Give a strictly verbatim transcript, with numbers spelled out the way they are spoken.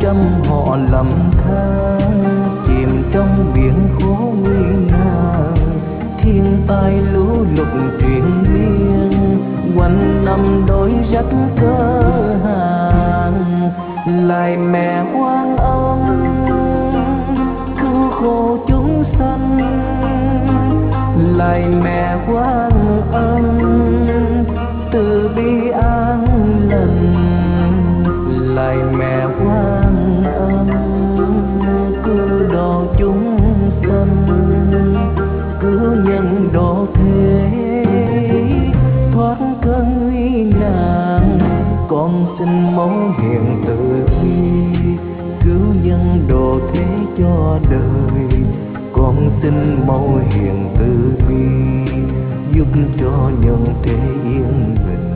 trăm họ lầm than, chìm trong biển khổ nguy nan. Thiên tai lũ lụt triền miên, quanh năm đói rách cơ hàng. Lại mẹ quan ân cứu khổ chúng sanh, lại mẹ quan ân từ bi an lành. Lại mẹ quan ân cứu độ chúng sanh, cứu nhân độ thế thoát cơn nguy nạn. Con xin mẫu hiền từ bi, cứu nhân độ thế cho đời. Con xin mẫu hiền từ bi, giúp cho nhân thế yên bình.